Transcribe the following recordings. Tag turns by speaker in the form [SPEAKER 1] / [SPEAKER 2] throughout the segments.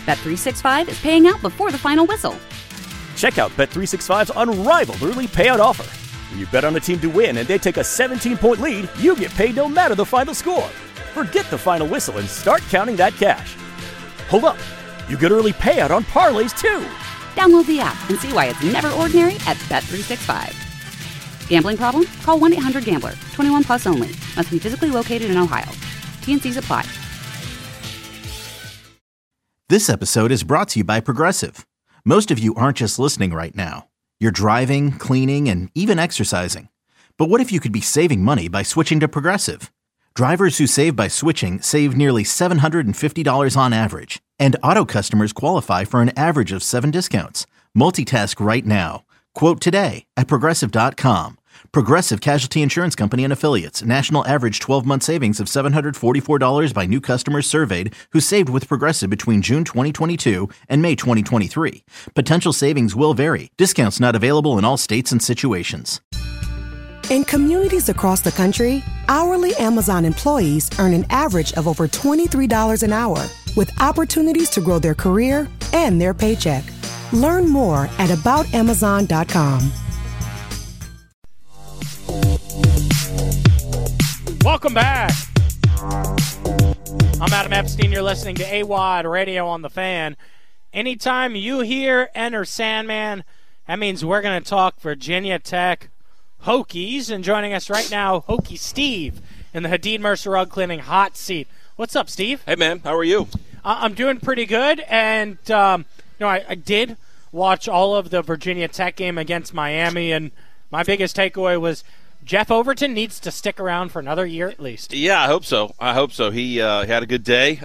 [SPEAKER 1] Bet365 is paying out before the final whistle.
[SPEAKER 2] Check out Bet365's unrivaled early payout offer. When you bet on a team to win and they take a 17-point lead, you get paid no matter the final score. Forget the final whistle and start counting that cash. Hold up. You get early payout on parlays, too.
[SPEAKER 1] Download the app and see why it's never ordinary at Bet365. Gambling problem? Call 1-800-GAMBLER. 21 plus only. Must be physically located in Ohio. T&Cs apply.
[SPEAKER 3] This episode is brought to you by Progressive. Most of you aren't just listening right now. You're driving, cleaning, and even exercising. But what if you could be saving money by switching to Progressive? Drivers who save by switching save nearly $750 on average. And auto customers qualify for an average of 7 discounts. Multitask right now. Quote today at Progressive.com. Progressive Casualty Insurance Company and Affiliates. National average 12-month savings of $744 by new customers surveyed who saved with Progressive between June 2022 and May 2023. Potential savings will vary. Discounts not available in all states and situations.
[SPEAKER 4] In communities across the country, hourly Amazon employees earn an average of over $23 an hour, with opportunities to grow their career and their paycheck. Learn more at aboutamazon.com.
[SPEAKER 5] Welcome back. I'm Adam Epstein. You're listening to AWOD Radio on the Fan. Anytime you hear Enter Sandman, that means we're going to talk Virginia Tech Hokies. And joining us right now, Hokie Steve in the Hadid Mercer Rug Cleaning hot seat. What's up, Steve?
[SPEAKER 6] Hey, man. How are you?
[SPEAKER 5] I'm doing pretty good. And, I did watch all of the Virginia Tech game against Miami. And my biggest takeaway was Jeff Overton needs to stick around for another year at least.
[SPEAKER 6] Yeah, I hope so. He had a good day.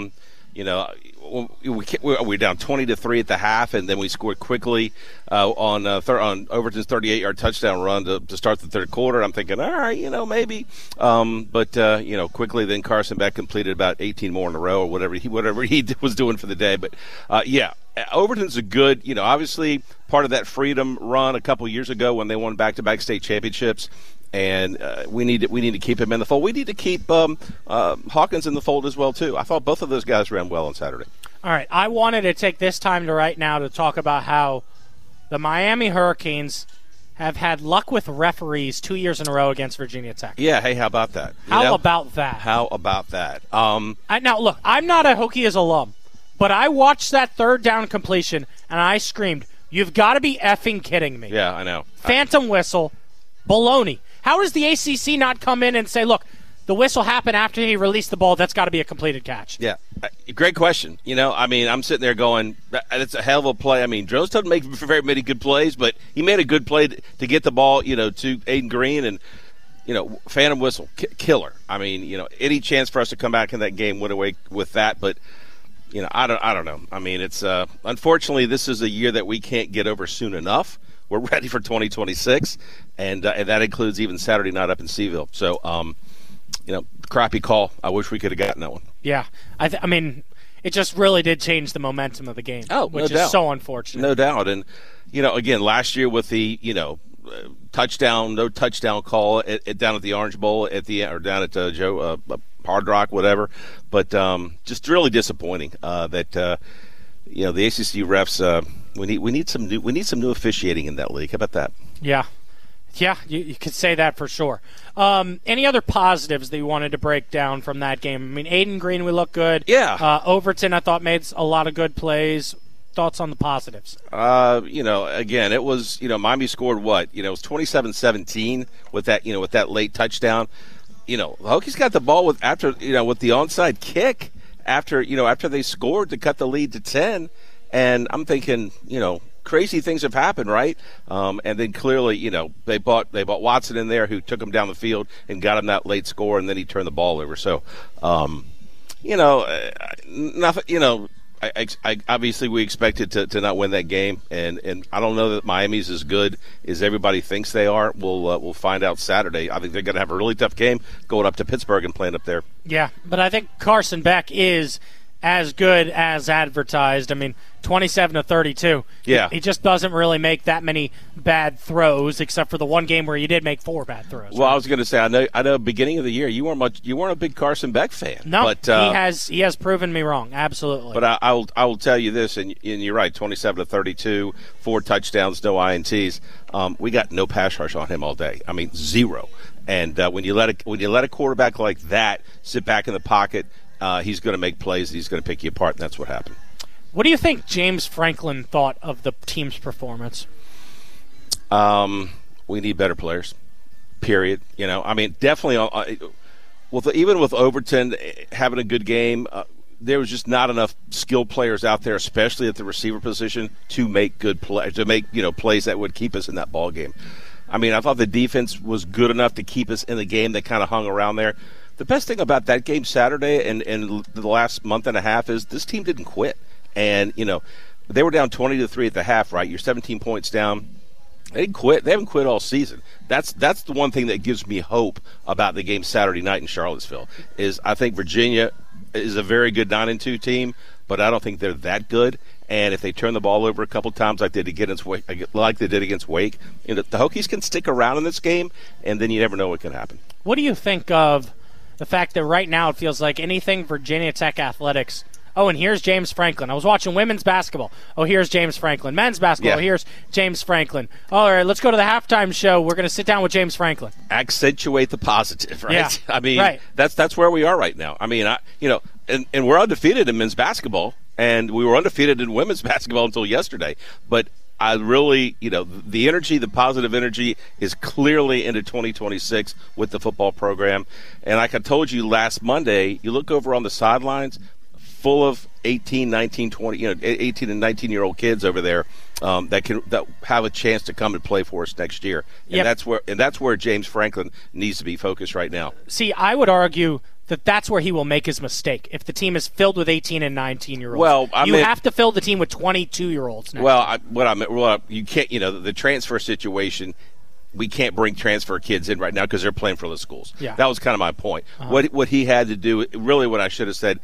[SPEAKER 6] We're down 20-3 at the half, and then we scored quickly on Overton's 38-yard touchdown run to start the third quarter. I'm thinking, all right, maybe. But quickly then Carson Beck completed about 18 more in a row or whatever he was doing for the day. But, Overton's a good, obviously part of that freedom run a couple years ago when they won back-to-back state championships. And we need to keep him in the fold. We need to keep Hawkins in the fold as well, too. I thought both of those guys ran well on Saturday.
[SPEAKER 5] All right. I wanted to take this time right now to talk about how the Miami Hurricanes have had luck with referees 2 years in a row against Virginia Tech.
[SPEAKER 6] Yeah, hey, how about that?
[SPEAKER 5] How about that?
[SPEAKER 6] Now,
[SPEAKER 5] look, I'm not a Hokies alum, but I watched that third down completion, and I screamed, you've got to be effing kidding me.
[SPEAKER 6] Yeah, I know.
[SPEAKER 5] Phantom whistle, baloney. How does the ACC not come in and say, look, the whistle happened after he released the ball, that's got to be a completed catch?
[SPEAKER 6] Yeah, great question. I'm sitting there going, it's a hell of a play. Jones doesn't make very many good plays, but he made a good play to get the ball, to Aiden Green, and, phantom whistle, killer. Any chance for us to come back in that game went away with that, but I don't know. It's unfortunately this is a year that we can't get over soon enough. We're ready for 2026, and that includes even Saturday night up in Seaville. So, crappy call. I wish we could have gotten that one.
[SPEAKER 5] Yeah, it just really did change the momentum of the game. Which is so unfortunate.
[SPEAKER 6] No doubt. And again, last year with the no touchdown call down at the Orange Bowl down at Joe Hard Rock, whatever. But just really disappointing that the ACC refs. We need some new officiating in that league. How about that?
[SPEAKER 5] Yeah, you could say that for sure. Any other positives that you wanted to break down from that game? Aiden Green, we look good.
[SPEAKER 6] Yeah.
[SPEAKER 5] Overton, I thought made a lot of good plays. Thoughts on the positives?
[SPEAKER 6] Again, it was Miami scored what? It was 27-17 with that late touchdown. The Hokies got the ball with the onside kick after they scored to cut the lead to 10. And I'm thinking, crazy things have happened, right? And then clearly, they bought Watson in there, who took him down the field and got him that late score, and then he turned the ball over. So, nothing. Obviously we expected to not win that game, and I don't know that Miami's as good as everybody thinks they are. We'll find out Saturday. I think they're going to have a really tough game going up to Pittsburgh and playing up there.
[SPEAKER 5] Yeah, but I think Carson Beck is as good as advertised. I mean, 27-32.
[SPEAKER 6] Yeah.
[SPEAKER 5] He just doesn't really make that many bad throws, except for the one game where he did make 4 bad throws.
[SPEAKER 6] Well, right? I was going to say, I know. Beginning of the year, you weren't a big Carson Beck fan.
[SPEAKER 5] No,
[SPEAKER 6] but,
[SPEAKER 5] he has proven me wrong. Absolutely.
[SPEAKER 6] But I will tell you this, and you're right. 27-32, 4 touchdowns, no INTs. We got no pass rush on him all day. I mean, 0. And when you let a quarterback like that sit back in the pocket, he's going to make plays. He's going to pick you apart, and that's what happened.
[SPEAKER 5] What do you think James Franklin thought of the team's performance?
[SPEAKER 6] We need better players, period. I mean, definitely even with Overton having a good game, there was just not enough skilled players out there, especially at the receiver position, to make good plays that would keep us in that ball game. I mean, I thought the defense was good enough to keep us in the game that kind of hung around there. The best thing about that game Saturday and the last month and a half is this team didn't quit. And, they were down 20-3 at the half, right? You're 17 points down. They didn't quit. They haven't quit all season. That's the one thing that gives me hope about the game Saturday night in Charlottesville is I think Virginia is a very good 9-2 team, but I don't think they're that good. And if they turn the ball over a couple times like they did against Wake, the Hokies can stick around in this game, and then you never know what can happen.
[SPEAKER 5] What do you think of the fact that right now it feels like anything Virginia Tech athletics? Oh, and here's James Franklin. I was watching women's basketball. Oh, here's James Franklin. Men's basketball. Yeah. Oh, here's James Franklin. All right, let's go to the halftime show. We're going to sit down with James Franklin.
[SPEAKER 6] Accentuate the positive, right?
[SPEAKER 5] Yeah.
[SPEAKER 6] I mean,
[SPEAKER 5] right.
[SPEAKER 6] That's where we are right now. I mean, and we're undefeated in men's basketball, and we were undefeated in women's basketball until yesterday. But I really, the energy, the positive energy is clearly into 2026 with the football program. And like I told you last Monday, you look over on the sidelines, full of 18, 19, 20, 18 and 19-year-old kids over there that have a chance to come and play for us next year. And
[SPEAKER 5] yep.
[SPEAKER 6] that's where James Franklin needs to be focused right now.
[SPEAKER 5] See, I would argue that's where he will make his mistake. If the team is filled with 18 and 19-year-olds, you have to fill the team with 22-year-olds.
[SPEAKER 6] You can't. The transfer situation. We can't bring transfer kids in right now because they're playing for the schools.
[SPEAKER 5] Yeah.
[SPEAKER 6] That was kind of my point. Uh-huh. What he had to do, really what I should have said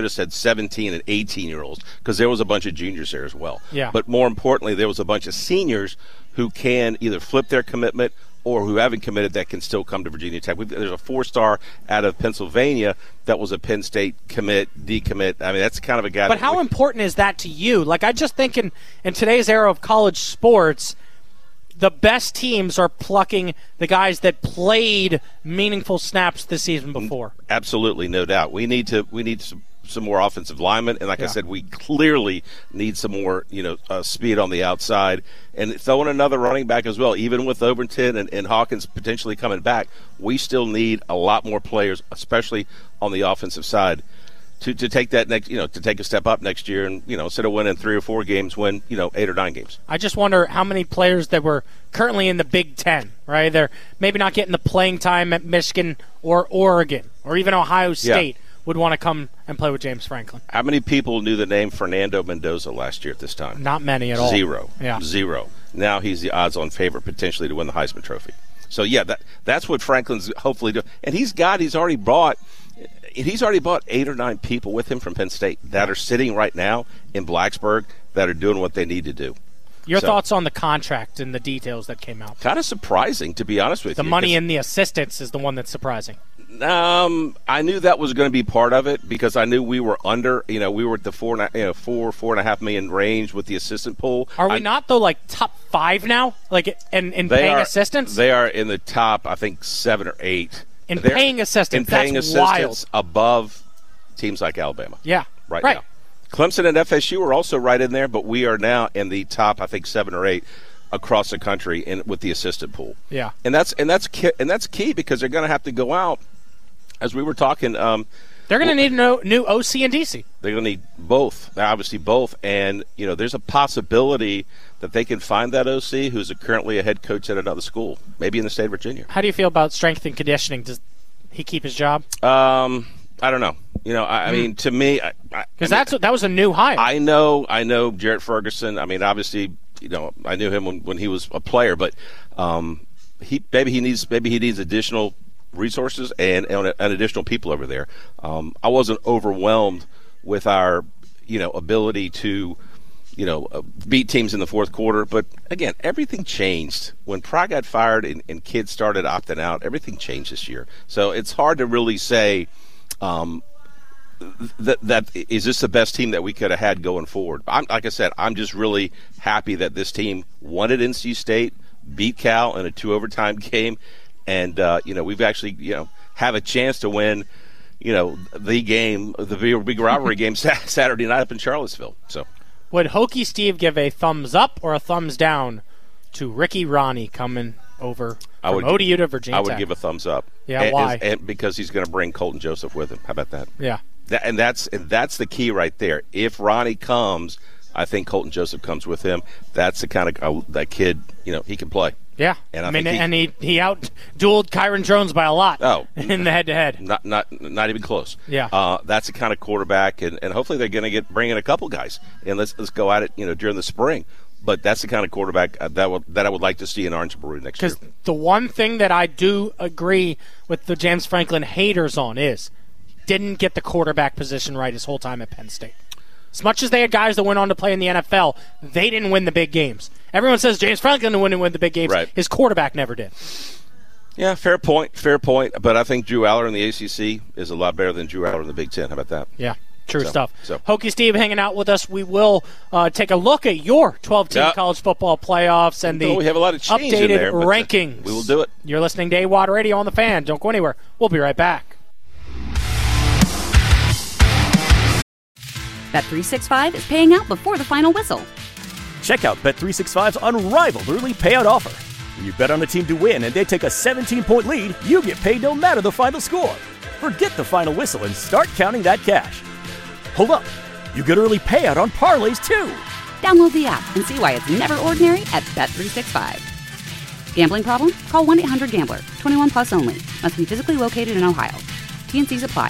[SPEAKER 6] 17 and 18-year-olds because there was a bunch of juniors there as well.
[SPEAKER 5] Yeah.
[SPEAKER 6] But more importantly, there was a bunch of seniors who can either flip their commitment or who haven't committed that can still come to Virginia Tech. There's a 4-star out of Pennsylvania that was a Penn State decommit. I mean, that's kind of a guy.
[SPEAKER 5] But how important is that to you? Like, I just think in today's era of college sports, the best teams are plucking the guys that played meaningful snaps this season before.
[SPEAKER 6] Absolutely, no doubt. We need some more offensive linemen, and like I said, we clearly need some more speed on the outside, and throwing another running back as well. Even with Overton and Hawkins potentially coming back, we still need a lot more players, especially on the offensive side. To take that next, to take a step up next year, and instead of winning 3 or 4 games, win 8 or 9 games.
[SPEAKER 5] I just wonder how many players that were currently in the Big Ten, right? They're maybe not getting the playing time at Michigan or Oregon or even Ohio State would want to come and play with James Franklin.
[SPEAKER 6] How many people knew the name Fernando Mendoza last year at this time?
[SPEAKER 5] Not many at all.
[SPEAKER 6] 0.
[SPEAKER 5] Yeah.
[SPEAKER 6] 0. Now he's the odds-on favorite potentially to win the Heisman Trophy. So that's what Franklin's hopefully doing, and he's already brought 8 or 9 people with him from Penn State that are sitting right now in Blacksburg that are doing what they need to do.
[SPEAKER 5] Your thoughts on the contract and the details that came out?
[SPEAKER 6] Kind of surprising, to be honest with you.
[SPEAKER 5] The money and the assistance is the one that's surprising.
[SPEAKER 6] I knew that was going to be part of it because I knew we were under. We were at the $4.5 million range with the assistant pool.
[SPEAKER 5] Are we not though? Like top 5 now? Like in paying assistance?
[SPEAKER 6] They are in the top, I think, 7 or 8.
[SPEAKER 5] They're paying assistance. That's wild.
[SPEAKER 6] Above teams like Alabama.
[SPEAKER 5] Yeah.
[SPEAKER 6] Right now. Clemson and FSU are also right in there, but we are now in the top, I think, 7 or 8 across the country with the assistant pool.
[SPEAKER 5] Yeah.
[SPEAKER 6] And that's key because they're going to have to go out. As we were talking,
[SPEAKER 5] they're going to need a new OC and DC.
[SPEAKER 6] They're going to need both. Obviously, both. And there's a possibility that they can find that OC who's currently a head coach at another school, maybe in the state of Virginia.
[SPEAKER 5] How do you feel about strength and conditioning? Does he keep his job?
[SPEAKER 6] I don't know. I mean, to me,
[SPEAKER 5] because that was a new hire.
[SPEAKER 6] I know Jarrett Ferguson. I mean, obviously, I knew him when he was a player, but maybe he needs additional resources and additional people over there. I wasn't overwhelmed with our, ability to, beat teams in the fourth quarter. But again, everything changed when Pry got fired and kids started opting out. Everything changed this year. So it's hard to really say that is this the best team that we could have had going forward. Like I said, I'm just really happy that this team won at NC State, beat Cal in a 2 overtime game, and we've actually have a chance to win the game, the big rivalry game Saturday night up in Charlottesville. So
[SPEAKER 5] would Hokie Steve give a thumbs up or a thumbs down to Ricky Ronnie coming over from ODU to Virginia Tech?
[SPEAKER 6] I would give a thumbs up.
[SPEAKER 5] Yeah, why?
[SPEAKER 6] And because he's going to bring Colton Joseph with him. How about that?
[SPEAKER 5] Yeah.
[SPEAKER 6] And that's the key right there. If Ronnie comes, I think Colton Joseph comes with him. That's the kind of that kid, he can play.
[SPEAKER 5] Yeah, and he out-dueled Kyron Jones by a lot in the head-to-head.
[SPEAKER 6] Not even close.
[SPEAKER 5] Yeah.
[SPEAKER 6] That's the kind of quarterback, and hopefully they're going to bring in a couple guys, and let's go at it during the spring. But that's the kind of quarterback that I would like to see in Orange Brew next year.
[SPEAKER 5] Because the one thing that I do agree with the James Franklin haters on is didn't get the quarterback position right his whole time at Penn State. As much as they had guys that went on to play in the NFL, they didn't win the big games. Everyone says James Franklin wouldn't win the big games.
[SPEAKER 6] Right.
[SPEAKER 5] His quarterback never did.
[SPEAKER 6] Yeah, fair point. But I think Drew Aller in the ACC is a lot better than Drew Aller in the Big Ten. How about that?
[SPEAKER 5] Yeah, true stuff.
[SPEAKER 6] So.
[SPEAKER 5] Hokie Steve hanging out with us. We will take a look at your 12-team college football playoffs and the
[SPEAKER 6] we have a lot of change
[SPEAKER 5] updated
[SPEAKER 6] in there,
[SPEAKER 5] rankings.
[SPEAKER 6] We will do it.
[SPEAKER 5] You're listening to AWadd Radio on the Fan. Don't go anywhere. We'll be right back.
[SPEAKER 1] Bet365 is paying out before the final whistle.
[SPEAKER 2] Check out Bet365's unrivaled early payout offer. When you bet on a team to win and they take a 17-point lead, you get paid no matter the final score. Forget the final whistle and start counting that cash. Hold up. You get early payout on parlays, too.
[SPEAKER 1] Download the app and see why it's never ordinary at Bet365. Gambling problem? Call 1-800-GAMBLER. 21 plus only. Must be physically located in Ohio. T&Cs apply.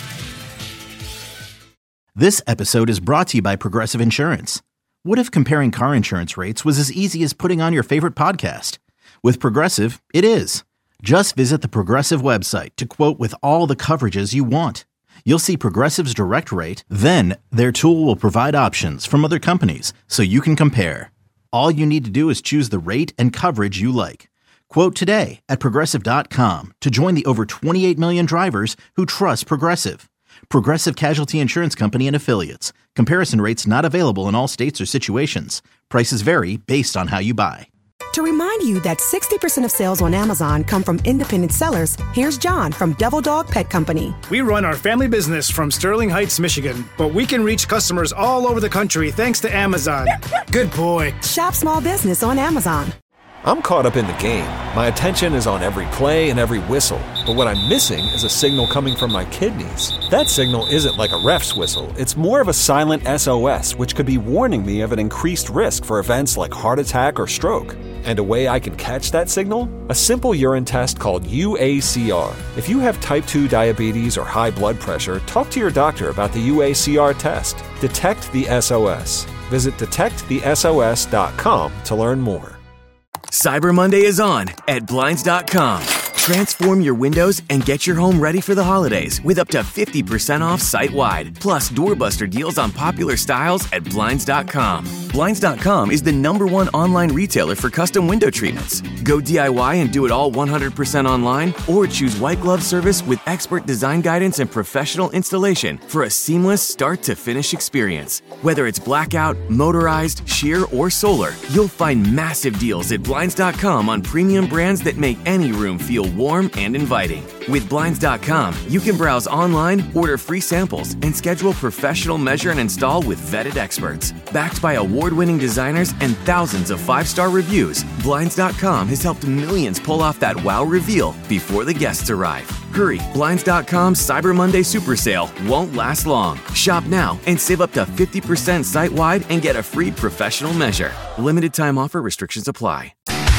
[SPEAKER 3] This episode is brought to you by Progressive Insurance. What if comparing car insurance rates was as easy as putting on your favorite podcast? With Progressive, it is. Just visit the Progressive website to quote with all the coverages you want. You'll see Progressive's direct rate, then their tool will provide options from other companies so you can compare. All you need to do is choose the rate and coverage you like. Quote today at Progressive.com to join the over 28 million drivers who trust Progressive. Progressive Casualty Insurance Company and Affiliates. Comparison rates not available in all states or situations. Prices vary based on how you buy.
[SPEAKER 4] To remind you that 60% of sales on Amazon come from independent sellers, here's John from Devil Dog Pet Company.
[SPEAKER 7] We run our family business from Sterling Heights, Michigan, but we can reach customers all over the country thanks to Amazon. Good boy.
[SPEAKER 4] Shop small business on Amazon.
[SPEAKER 8] I'm caught up in the game. My attention is on every play and every whistle. But what I'm missing is a signal coming from my kidneys. That signal isn't like a ref's whistle. It's more of a silent SOS, which could be warning me of an increased risk for events like heart attack or stroke. And a way I can catch that signal? A simple urine test called UACR. If you have type 2 diabetes or high blood pressure, talk to your doctor about the UACR test. Detect the SOS. Visit detectthesos.com to learn more.
[SPEAKER 9] Cyber Monday is on at Blinds.com. Transform your windows and get your home ready for the holidays with up to 50% off site-wide. Plus, doorbuster deals on popular styles at Blinds.com. Blinds.com is the #1 online retailer for custom window treatments. Go DIY and do it all 100% online, or choose white glove service with expert design guidance and professional installation for a seamless start-to-finish experience. Whether it's blackout, motorized, sheer, or solar, you'll find massive deals at Blinds.com on premium brands that make any room feel warm and inviting. With Blinds.com, you can browse online, order free samples, and schedule professional measure and install with vetted experts. Backed by award-winning designers and thousands of 5-star reviews, Blinds.com has helped millions pull off that wow reveal before the guests arrive. Hurry, Blinds.com's Cyber Monday Super Sale won't last long. Shop now and save up to 50% site-wide and get a free professional measure. Limited time offer, restrictions apply.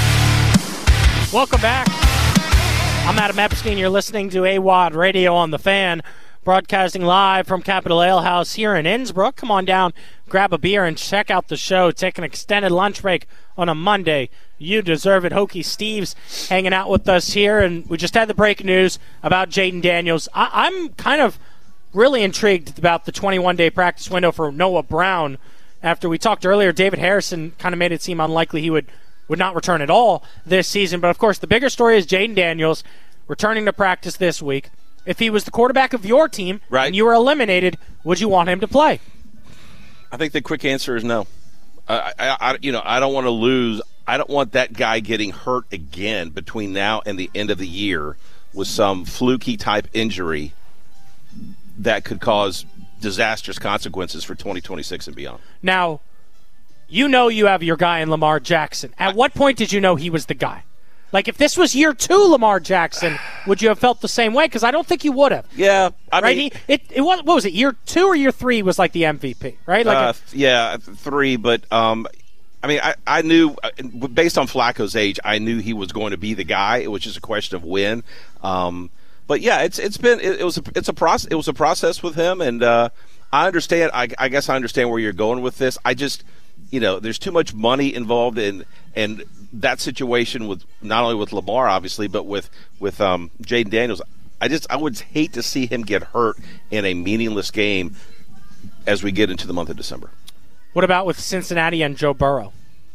[SPEAKER 5] Welcome back. I'm Adam Epstein. You're listening to AWadd Radio on the Fan, broadcasting live from Capital Ale House here in Innsbruck. Come on down, grab a beer, and check out the show. Take an extended lunch break on a Monday. You deserve it. Hokie Steve's hanging out with us here, and we just had the breaking news about Jayden Daniels. I'm kind of really intrigued about the 21-day practice window for Noah Brown. After we talked earlier, David Harrison kind of made it seem unlikely he would not return at all this season. But, of course, the bigger story is Jaden Daniels returning to practice this week. If he was the quarterback of your team and you were eliminated, would you want him to play?
[SPEAKER 6] I think the quick answer is no. I don't want to lose. I don't want that guy getting hurt again between now and the end of the year with some fluky type injury that could cause disastrous consequences for 2026 and beyond.
[SPEAKER 5] Now, you have your guy in Lamar Jackson. At what point did you know he was the guy? Like, if this was year 2 Lamar Jackson, would you have felt the same way? Because I don't think you would have.
[SPEAKER 6] Yeah. I
[SPEAKER 5] mean, what was it, year 2 or year 3 was like the MVP, right? Like
[SPEAKER 6] 3, but I knew, based on Flacco's age, I knew he was going to be the guy. It was just a question of when. But yeah, it was a process with him, and I understand. I guess I understand where you're going with this. I just, there's too much money involved in that situation with not only with Lamar, obviously, but with Jaden Daniels. I would hate to see him get hurt in a meaningless game as we get into the month of December.
[SPEAKER 5] What about with Cincinnati and Joe Burrow?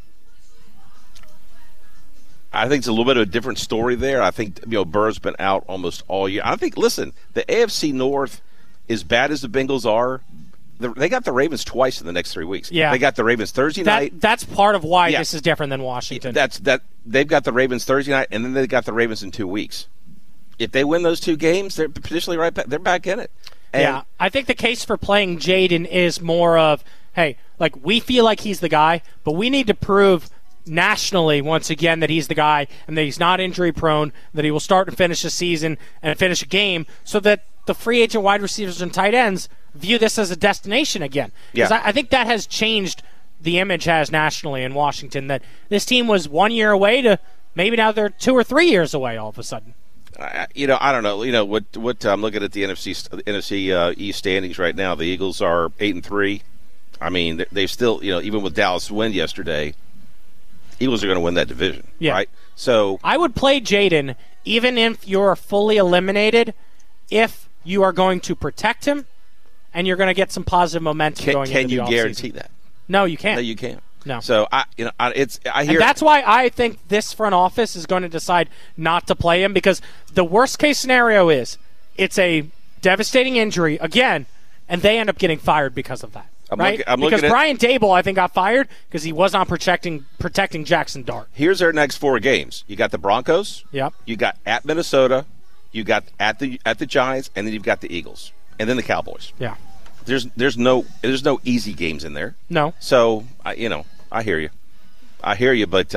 [SPEAKER 6] I think it's a little bit of a different story there. I think Burrow's been out almost all year. I think, listen, the AFC North, as bad as the Bengals are, they got the Ravens twice in the next 3 weeks.
[SPEAKER 5] Yeah.
[SPEAKER 6] They got the Ravens Thursday night.
[SPEAKER 5] That's part of why this is different than Washington.
[SPEAKER 6] They've got the Ravens Thursday night, and then they got the Ravens in 2 weeks. If they win those 2 games, they're potentially right back. They're back in it. And
[SPEAKER 5] I think the case for playing Jaden is more of, hey, like, we feel like he's the guy, but we need to prove nationally once again that he's the guy and that he's not injury prone, that he will start and finish a season and finish a game, so that the free agent wide receivers and tight ends view this as a destination again. Because I think that has changed the image nationally in Washington, that this team was 1 year away to maybe now they're 2 or 3 years away all of a sudden.
[SPEAKER 6] I don't know. What I'm looking at the NFC East standings right now. The Eagles are 8-3. I mean, they've still, even with Dallas' win yesterday, Eagles are going to win that division, right? So
[SPEAKER 5] I would play Jaden even if you're fully eliminated, if you are going to protect him and you're going to get some positive momentum going into the offseason.
[SPEAKER 6] Can you guarantee that?
[SPEAKER 5] No, you can't.
[SPEAKER 6] No, you can't.
[SPEAKER 5] No.
[SPEAKER 6] So I hear,
[SPEAKER 5] and that's why I think this front office is going to decide not to play him, because the worst case scenario is it's a devastating injury again, and they end up getting fired because of that. Because Brian Dable, I think, got fired because he was not protecting Jackson Dart.
[SPEAKER 6] Here's their next 4 games. You got the Broncos.
[SPEAKER 5] Yep.
[SPEAKER 6] You got at Minnesota. You got at the Giants, and then you've got the Eagles, and then the Cowboys.
[SPEAKER 5] Yeah.
[SPEAKER 6] There's no easy games in there.
[SPEAKER 5] No.
[SPEAKER 6] So I hear you, but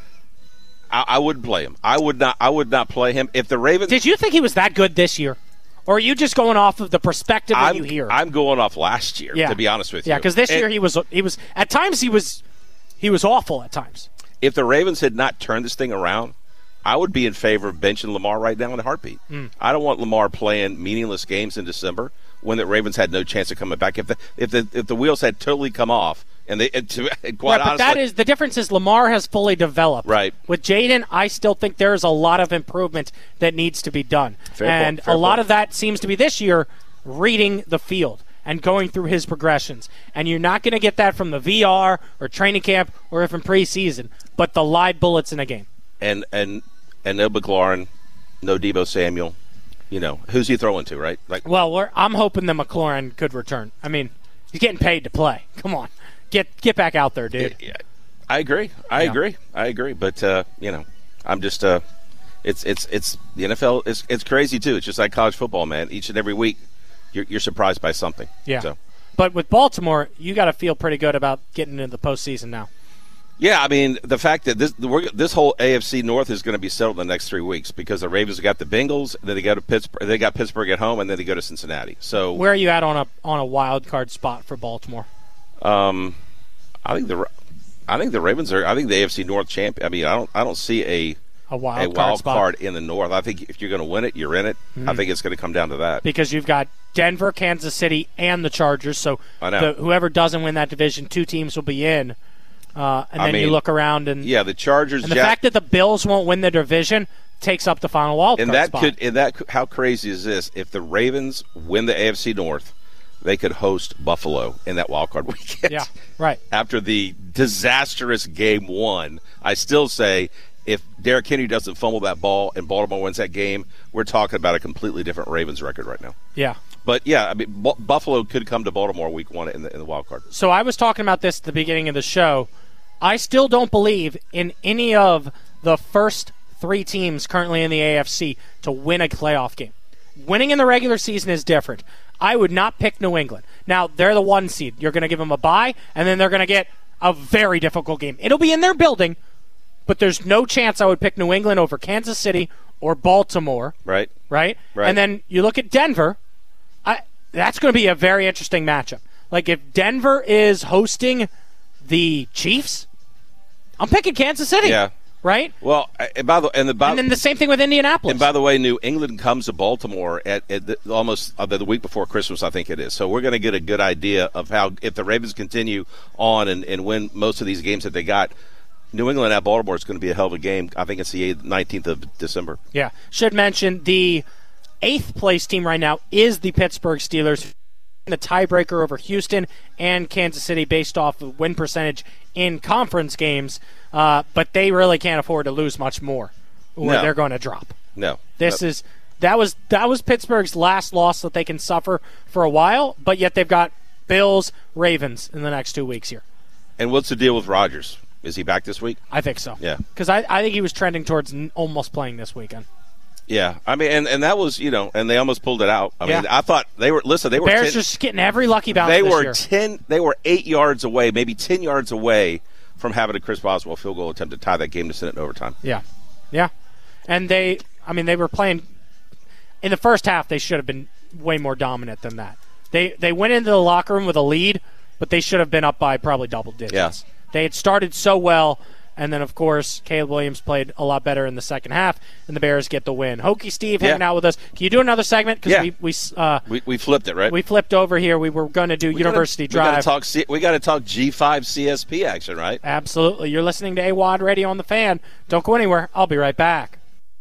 [SPEAKER 6] I wouldn't play him. I would not play him if the Ravens.
[SPEAKER 5] Did you think he was that good this year? Or are you just going off of the perspective that you hear?
[SPEAKER 6] I'm going off last year, to be honest with you.
[SPEAKER 5] Yeah, because this year he was at times he was awful at times.
[SPEAKER 6] If the Ravens had not turned this thing around, I would be in favor of benching Lamar right now in a heartbeat. I don't want Lamar playing meaningless games in December when the Ravens had no chance of coming back. If the wheels had totally come off, and honestly,
[SPEAKER 5] but that is the difference. Is Lamar has fully developed.
[SPEAKER 6] Right.
[SPEAKER 5] With Jaden, I still think there is a lot of improvement that needs to be done,
[SPEAKER 6] Fair
[SPEAKER 5] a lot of that seems to be this year reading the field and going through his progressions. And you're not going to get that from the VR or training camp or even preseason, but the live bullets in a game.
[SPEAKER 6] And no McLaurin, no Deebo Samuel. Who's he throwing to, right?
[SPEAKER 5] I'm hoping that McLaurin could return. I mean, he's getting paid to play. Come on. Get back out there, dude.
[SPEAKER 6] I agree. I agree. But I'm just it's the NFL. It's crazy too. It's just like college football, man. Each and every week, you're surprised by something.
[SPEAKER 5] Yeah.
[SPEAKER 6] So.
[SPEAKER 5] But with Baltimore, you got to feel pretty good about getting into the postseason now.
[SPEAKER 6] Yeah, I mean, the fact that this whole AFC North is going to be settled in the next 3 weeks because the Ravens got the Bengals, then they go to Pittsburgh, they got Pittsburgh at home, and then they go to Cincinnati. So
[SPEAKER 5] where are you at on a wild card spot for Baltimore?
[SPEAKER 6] I think the Ravens are. I think the AFC North champion. I mean, I don't see a wild card in the North. I think if you're going to win it, you're in it. I think it's going to come down to that
[SPEAKER 5] because you've got Denver, Kansas City, and the Chargers. So whoever doesn't win that division, 2 teams will be in. And then you look around and
[SPEAKER 6] the Chargers
[SPEAKER 5] and the fact that the Bills won't win the division, takes up the final wild card spot.
[SPEAKER 6] How crazy is this? If the Ravens win the AFC North, they could host Buffalo in that wild card weekend.
[SPEAKER 5] Yeah, right.
[SPEAKER 6] After the disastrous game one, I still say if Derrick Henry doesn't fumble that ball and Baltimore wins that game, we're talking about a completely different Ravens record right now.
[SPEAKER 5] Yeah.
[SPEAKER 6] But, yeah, I mean, Buffalo could come to Baltimore week one in the wild card.
[SPEAKER 5] So I was talking about this at the beginning of the show. I still don't believe in any of the first three teams currently in the AFC to win a playoff game. Winning in the regular season is different. I would not pick New England. Now, they're the 1 seed. You're going to give them a bye, and then they're going to get a very difficult game. It'll be in their building, but there's no chance I would pick New England over Kansas City or Baltimore.
[SPEAKER 6] Right.
[SPEAKER 5] And then you look at Denver. That's going to be a very interesting matchup. Like, if Denver is hosting the Chiefs, I'm picking Kansas City.
[SPEAKER 6] Yeah.
[SPEAKER 5] Right?
[SPEAKER 6] Well, and then
[SPEAKER 5] the same thing with Indianapolis.
[SPEAKER 6] And by the way, New England comes to Baltimore at almost the week before Christmas, I think it is. So we're going to get a good idea of how, if the Ravens continue on and win most of these games that they got, New England at Baltimore is going to be a hell of a game. I think it's the 19th of December.
[SPEAKER 5] Yeah. Should mention the 8th place team right now is the Pittsburgh Steelers. The tiebreaker over Houston and Kansas City based off of win percentage in conference games, but they really can't afford to lose much more, or they're going to drop.
[SPEAKER 6] No,
[SPEAKER 5] that was Pittsburgh's last loss that they can suffer for a while, but yet they've got Bills, Ravens in the next 2 weeks here.
[SPEAKER 6] And what's the deal with Rodgers? Is he back this week?
[SPEAKER 5] I think so.
[SPEAKER 6] Yeah,
[SPEAKER 5] because I think he was trending towards almost playing this weekend.
[SPEAKER 6] Yeah, I mean, and that was, and they almost pulled it out. I mean, I thought they were
[SPEAKER 5] Bears just getting every lucky bounce this year.
[SPEAKER 6] They were 8 yards away, maybe 10 yards away from having a Chris Boswell field goal attempt to tie that game to send it in overtime.
[SPEAKER 5] Yeah. And they were playing in the first half. They should have been way more dominant than that. They went into the locker room with a lead, but they should have been up by probably double digits.
[SPEAKER 6] Yeah.
[SPEAKER 5] They had started so well. And then, of course, Caleb Williams played a lot better in the second half, and the Bears get the win. Hokie Steve hanging out with us. Can you do another segment? Because
[SPEAKER 6] we flipped it, right?
[SPEAKER 5] We flipped over here. We were going to do University Drive.
[SPEAKER 6] We got to talk G5 CSP action, right?
[SPEAKER 5] Absolutely. You're listening to AWOD Radio on the Fan. Don't go anywhere. I'll be right back.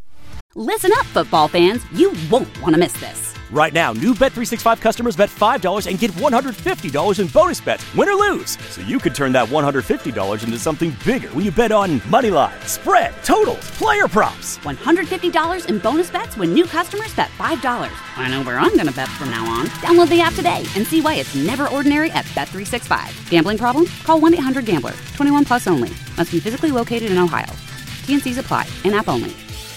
[SPEAKER 1] Listen up, football fans. You won't want to miss this.
[SPEAKER 2] Right now, new Bet365 customers bet $5 and get $150 in bonus bets, win or lose. So you could turn that $150 into something bigger when you bet on money line, spread, totals, player props.
[SPEAKER 1] $150 in bonus bets when new customers bet $5. I know where I'm going to bet from now on. Download the app today and see why it's never ordinary at Bet365. Gambling problem? Call 1-800-GAMBLER. 21 plus only. Must be physically located in Ohio. T&Cs apply. In-app only.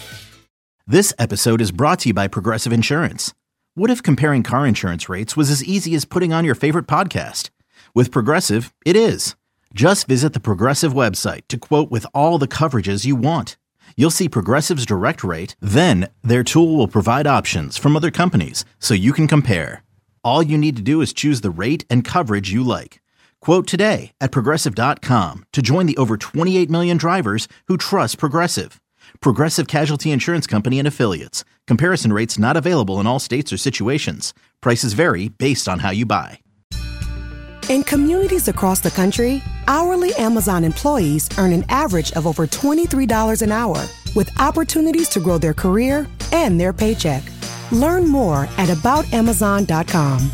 [SPEAKER 3] This episode is brought to you by Progressive Insurance. What if comparing car insurance rates was as easy as putting on your favorite podcast? With Progressive, it is. Just visit the Progressive website to quote with all the coverages you want. You'll see Progressive's direct rate, then their tool will provide options from other companies so you can compare. All you need to do is choose the rate and coverage you like. Quote today at Progressive.com to join the over 28 million drivers who trust Progressive. Progressive Casualty Insurance Company and Affiliates. Comparison rates not available in all states or situations. Prices vary based on how you buy.
[SPEAKER 4] In communities across the country, hourly Amazon employees earn an average of over $23 an hour, with opportunities to grow their career and their paycheck. Learn more at aboutamazon.com.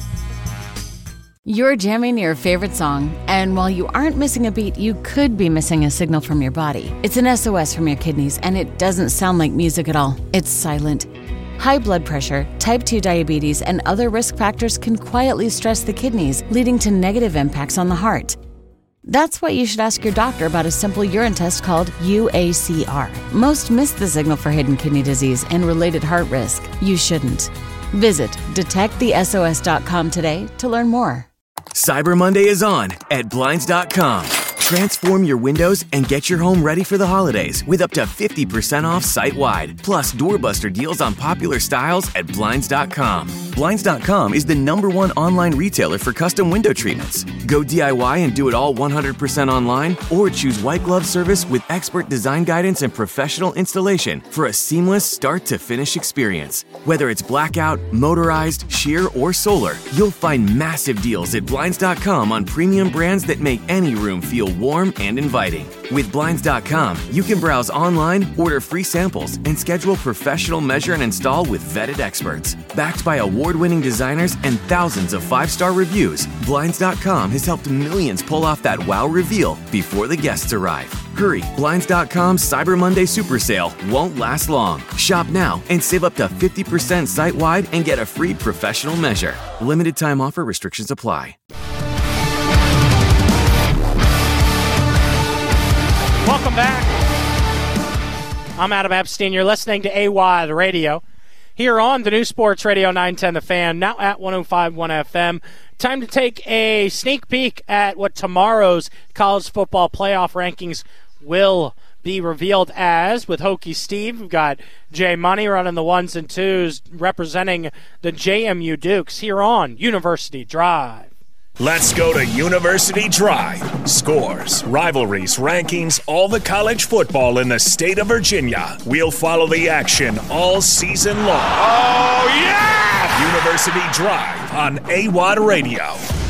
[SPEAKER 10] You're jamming your favorite song, and while you aren't missing a beat, you could be missing a signal from your body. It's an SOS from your kidneys, and it doesn't sound like music at all. It's silent. High blood pressure, type 2 diabetes, and other risk factors can quietly stress the kidneys, leading to negative impacts on the heart. That's why you should ask your doctor about a simple urine test called UACR. Most miss the signal for hidden kidney disease and related heart risk. You shouldn't. Visit detectthesos.com today to learn more.
[SPEAKER 9] Cyber Monday is on at Blinds.com. Transform your windows and get your home ready for the holidays with up to 50% off site-wide. Plus, doorbuster deals on popular styles at Blinds.com. Blinds.com is the #1 online retailer for custom window treatments. Go DIY and do it all 100% online, or choose white glove service with expert design guidance and professional installation for a seamless start-to-finish experience. Whether it's blackout, motorized, sheer, or solar, you'll find massive deals at Blinds.com on premium brands that make any room feel warm and inviting. With Blinds.com, you can browse online, order free samples, and schedule professional measure and install with vetted experts. Backed by award-winning designers and thousands of 5-star reviews, Blinds.com has helped millions pull off that wow reveal before the guests arrive. Hurry, Blinds.com's Cyber Monday Super Sale won't last long. Shop now and save up to 50% site-wide and get a free professional measure. Limited time offer, restrictions apply.
[SPEAKER 5] Welcome back. I'm Adam Epstein. You're listening to AWOD Radio here on the new Sports Radio 910 The Fan, now at 105.1 FM. Time to take a sneak peek at what tomorrow's college football playoff rankings will be revealed as. With Hokie Steve, we've got Jay Money running the 1s and 2s, representing the JMU Dukes here on University Drive.
[SPEAKER 11] Let's go to University Drive. Scores, rivalries, rankings, all the college football in the state of Virginia. We'll follow the action all season long.
[SPEAKER 6] Oh, yeah!
[SPEAKER 11] University Drive on AWOD Radio.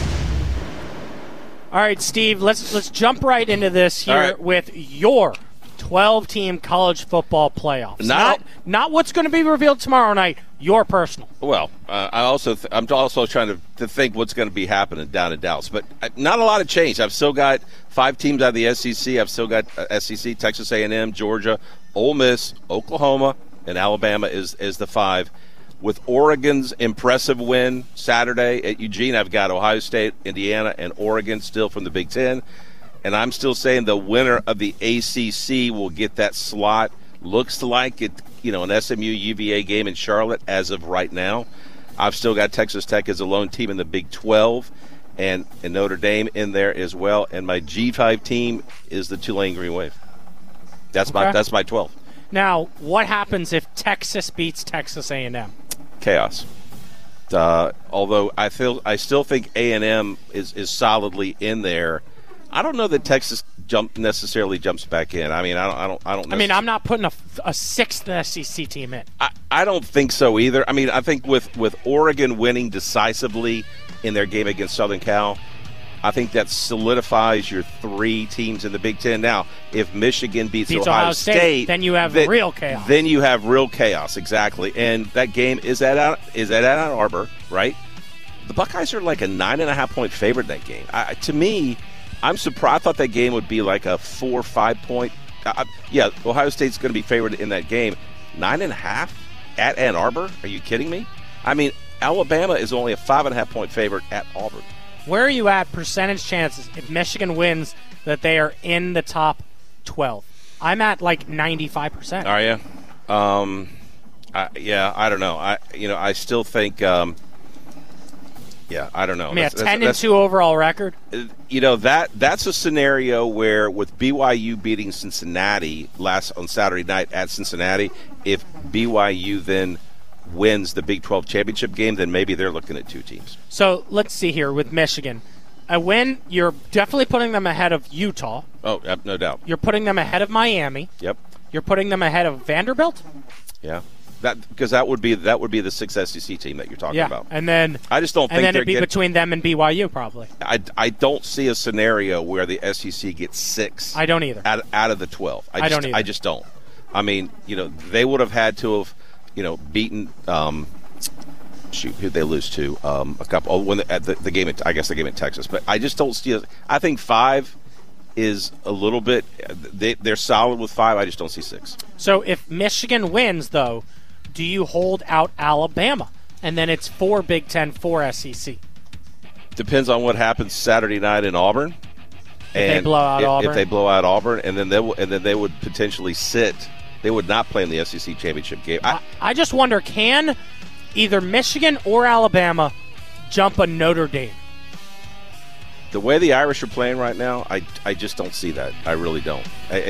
[SPEAKER 5] All right, Steve, let's jump right into this here with your 12-team college football playoffs. Not what's going to be revealed tomorrow night. Your personal.
[SPEAKER 6] Well, I'm also trying to think what's going to be happening down in Dallas, but not a lot of change. I've still got 5 teams out of the SEC. I've still got SEC, Texas A&M, Georgia, Ole Miss, Oklahoma, and Alabama is the 5. With Oregon's impressive win Saturday at Eugene, I've got Ohio State, Indiana, and Oregon still from the Big Ten. And I'm still saying the winner of the ACC will get that slot. Looks like it, an SMU-UVA game in Charlotte as of right now. I've still got Texas Tech as a lone team in the Big 12 and Notre Dame in there as well. And my G5 team is the Tulane Green Wave. That's my 12.
[SPEAKER 5] Now, what happens if Texas beats Texas A&M?
[SPEAKER 6] Chaos. Although I still think A&M is solidly in there. I don't know that Texas necessarily jumps back in. I mean, I don't.
[SPEAKER 5] I mean, I'm not putting a 6th SEC team in.
[SPEAKER 6] I don't think so either. I mean, I think with Oregon winning decisively in their game against Southern Cal, I think that solidifies your 3 teams in the Big Ten. Now, if Michigan beats Ohio State,
[SPEAKER 5] then you have real chaos.
[SPEAKER 6] Then you have real chaos, exactly. And that game is at Ann Arbor, right? The Buckeyes are like a 9.5-point favorite in that game. To me, I'm surprised. I thought that game would be like a 4 or 5 point. Ohio State's going to be favored in that game. 9.5 at Ann Arbor? Are you kidding me? I mean, Alabama is only a 5.5 point favorite at Auburn.
[SPEAKER 5] Where are you at percentage chances if Michigan wins that they are in the top 12? I'm at like 95%.
[SPEAKER 6] Are you? I don't know. I still think. I don't know.
[SPEAKER 5] I mean, a 10-2 overall record.
[SPEAKER 6] That's a scenario where with BYU beating Cincinnati on Saturday night at Cincinnati, if BYU then wins the Big 12 championship game, then maybe they're looking at 2 teams.
[SPEAKER 5] So let's see here with Michigan. A win, you're definitely putting them ahead of Utah.
[SPEAKER 6] Oh, no doubt.
[SPEAKER 5] You're putting them ahead of Miami.
[SPEAKER 6] Yep.
[SPEAKER 5] You're putting them ahead of Vanderbilt.
[SPEAKER 6] Yeah. Because that would be the 6th SEC team that you're talking about.
[SPEAKER 5] And then
[SPEAKER 6] I just don't think
[SPEAKER 5] it'd be between them and BYU probably.
[SPEAKER 6] I don't see a scenario where the SEC gets 6.
[SPEAKER 5] I don't either.
[SPEAKER 6] Out of the 12.
[SPEAKER 5] I don't either.
[SPEAKER 6] I just don't. I mean, they would have had to have, beaten. Who'd they lose to? A couple. At the game, the game in Texas. But I just don't see. I think 5 is a little bit. They're solid with 5. I just don't see 6.
[SPEAKER 5] So if Michigan wins, though, do you hold out Alabama? And then it's 4 Big Ten, 4 SEC.
[SPEAKER 6] Depends on what happens Saturday night in Auburn.
[SPEAKER 5] If they blow out Auburn,
[SPEAKER 6] and then they would potentially sit. They would not play in the SEC championship game.
[SPEAKER 5] I just wonder, can either Michigan or Alabama jump a Notre Dame?
[SPEAKER 6] The way the Irish are playing right now, I just don't see that. I really don't.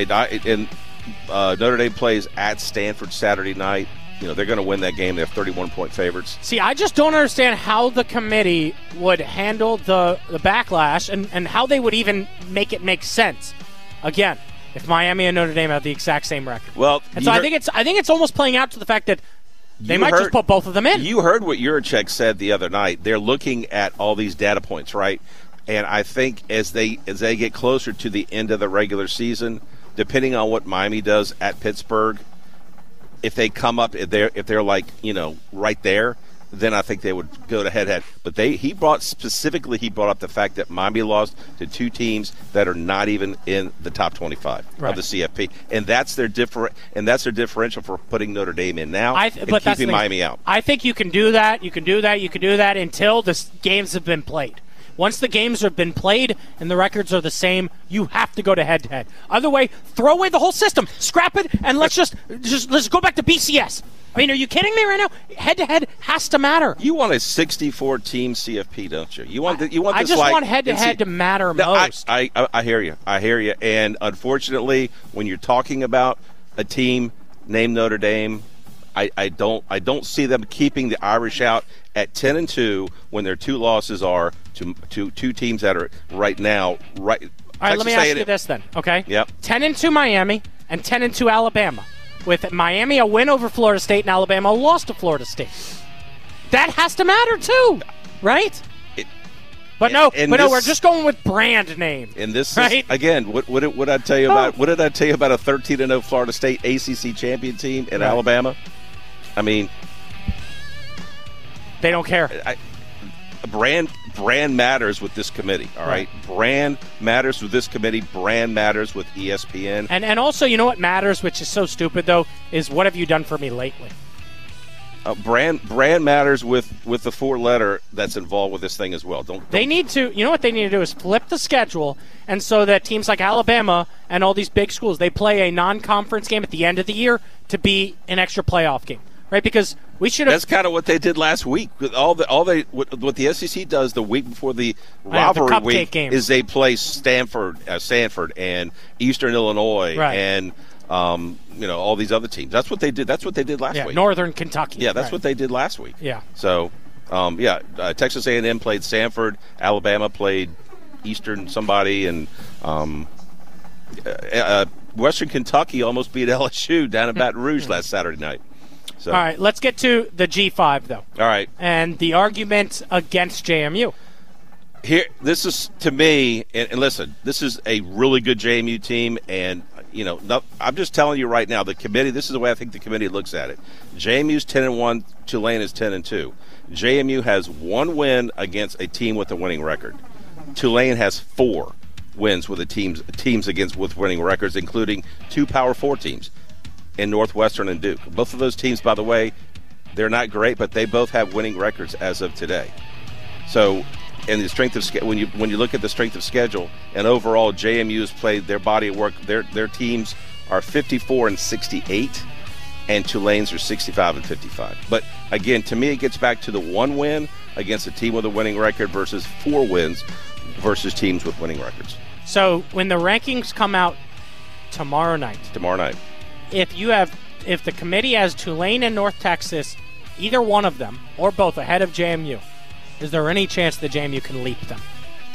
[SPEAKER 6] Notre Dame plays at Stanford Saturday night. They're going to win that game. They're 31-point favorites.
[SPEAKER 5] See, I just don't understand how the committee would handle the backlash and how they would even make it make sense. Again, if Miami and Notre Dame have the exact same record.
[SPEAKER 6] Well,
[SPEAKER 5] and so I think it's almost playing out to the fact that they might just put both of them in.
[SPEAKER 6] You heard what Juracek said the other night. They're looking at all these data points, right? And I think as they get closer to the end of the regular season, depending on what Miami does at Pittsburgh, if they come up, if they're like, right there, then I think they would go to head-to-head. But he brought up the fact that Miami lost to two teams that are not even in the top 25 of the CFP, and that's their differential for putting Notre Dame in now and keeping Miami out.
[SPEAKER 5] I think you can do that. You can do that until the games have been played. Once the games have been played and the records are the same, you have to go to head-to-head. Other way, throw away the whole system, scrap it, and let's go back to BCS. I mean, are you kidding me right now? Head-to-head has to matter.
[SPEAKER 6] You want a 64-team CFP, don't you?
[SPEAKER 5] I just want head-to-head to matter most.
[SPEAKER 6] I hear you. And unfortunately, when you're talking about a team named Notre Dame, I don't see them keeping the Irish out at 10-2 when their two losses are to two teams that are right now right.
[SPEAKER 5] All right, let me ask you this then. Okay.
[SPEAKER 6] Yep.
[SPEAKER 5] 10-2 Miami and 10-2 Alabama. With Miami a win over Florida State and Alabama a loss to Florida State. That has to matter too, right? But we're just going with brand name.
[SPEAKER 6] And this
[SPEAKER 5] right?
[SPEAKER 6] is, again, what did I tell you about? What did I tell you about a 13-0 Florida State ACC champion team in Alabama? I mean,
[SPEAKER 5] they don't care.
[SPEAKER 6] Brand matters with this committee, all right? Brand matters with this committee. Brand matters with ESPN.
[SPEAKER 5] And also, you know what matters, which is so stupid, though, is what have you done for me lately?
[SPEAKER 6] Brand matters with the four-letter that's involved with this thing as well.
[SPEAKER 5] They need to, you know what they need to do is flip the schedule, and so that teams like Alabama and all these big schools, they play a non-conference game at the end of the year to be an extra playoff game. Right, because we should have.
[SPEAKER 6] That's kind of what they did last week. What the SEC does the week before the rivalry week
[SPEAKER 5] games.
[SPEAKER 6] Is they play Sanford and Eastern Illinois and all these other teams. That's what they did. That's what they did last week.
[SPEAKER 5] Northern Kentucky.
[SPEAKER 6] Yeah, that's what they did last week.
[SPEAKER 5] Yeah.
[SPEAKER 6] So, Texas A&M played Sanford. Alabama played Eastern somebody, and Western Kentucky almost beat LSU down in Baton Rouge last Saturday night. So.
[SPEAKER 5] All right, let's get to the G5, though.
[SPEAKER 6] All right.
[SPEAKER 5] And the argument against JMU.
[SPEAKER 6] Here, this is, to me, and listen, this is a really good JMU team, and, I'm just telling you right now, the committee, this is the way I think the committee looks at it. JMU's 10-1, Tulane is 10-2. JMU has one win against a team with a winning record. Tulane has 4 wins with teams with winning records, including 2 Power 4 teams. In Northwestern and Duke. Both of those teams, by the way, they're not great, but they both have winning records as of today. So, and the strength of when you look at the strength of schedule, and overall, JMU has played their body of work. Their teams are 54-68, and Tulane's are 65-55. But again, to me, it gets back to the one win against a team with a winning record versus 4 wins versus teams with winning records.
[SPEAKER 5] So, when the rankings come out tomorrow night. If the committee has Tulane and North Texas, either one of them or both ahead of JMU, is there any chance that JMU can leap them?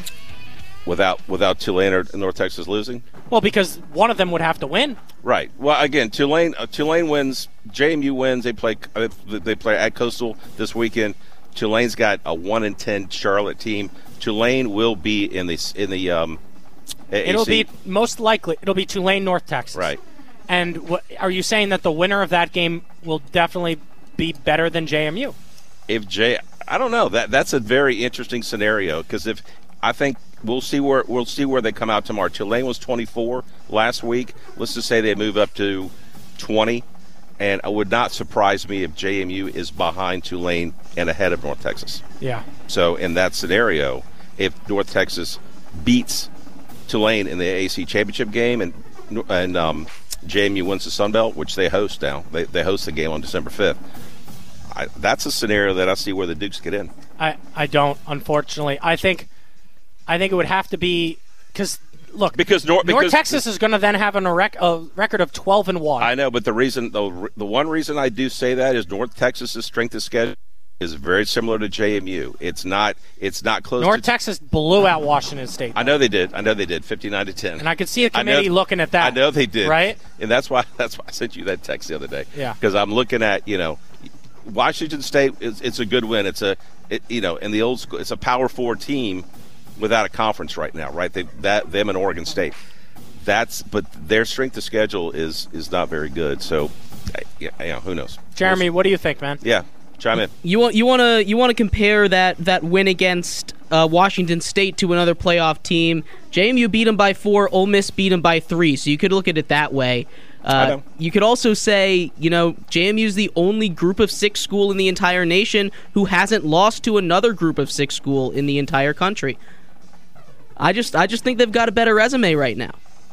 [SPEAKER 6] Without Tulane or North Texas losing?
[SPEAKER 5] Well, because one of them would have to win.
[SPEAKER 6] Right. Well, again, Tulane wins, JMU wins. They play at Coastal this weekend. Tulane's got a 1-10 Charlotte team. Tulane will be in the
[SPEAKER 5] It'll be most likely it'll be Tulane North Texas.
[SPEAKER 6] Right.
[SPEAKER 5] And are you saying that the winner of that game will definitely be better than JMU?
[SPEAKER 6] I don't know. That's a very interesting scenario because I think we'll see where they come out tomorrow. Tulane was 24 last week. Let's just say they move up to 20, and it would not surprise me if JMU is behind Tulane and ahead of North Texas.
[SPEAKER 5] Yeah.
[SPEAKER 6] So in that scenario, if North Texas beats Tulane in the AAC championship game and JMU wins the Sun Belt, which they host now. They host the game on December 5th. That's a scenario that I see where the Dukes get in.
[SPEAKER 5] I don't, unfortunately. I think it would have to be because North Texas is going to then have a record of 12-1.
[SPEAKER 6] I know, but the one reason I do say that is North Texas's strength of schedule is very similar to JMU. It's not close.
[SPEAKER 5] North Texas blew out Washington State.
[SPEAKER 6] I know they did. 59-10.
[SPEAKER 5] And I could see the committee looking at that.
[SPEAKER 6] I know they did.
[SPEAKER 5] Right?
[SPEAKER 6] And that's why I sent you that text the other day.
[SPEAKER 5] Yeah.
[SPEAKER 6] Because I'm looking at, Washington State it's a good win. In the old school, it's a Power 4 team, without a conference right now, right? Them and Oregon State. But their strength of schedule is not very good. So, who knows?
[SPEAKER 5] Jeremy, what do you think, man?
[SPEAKER 6] Yeah, chime in.
[SPEAKER 12] You want to compare that win against Washington State to another playoff team. JMU beat them by 4. Ole Miss beat them by 3. So you could look at it that way. You could also say, JMU is the only group of 6 school in the entire nation who hasn't lost to another group of 6 school in the entire country. I just think they've got a better resume right now.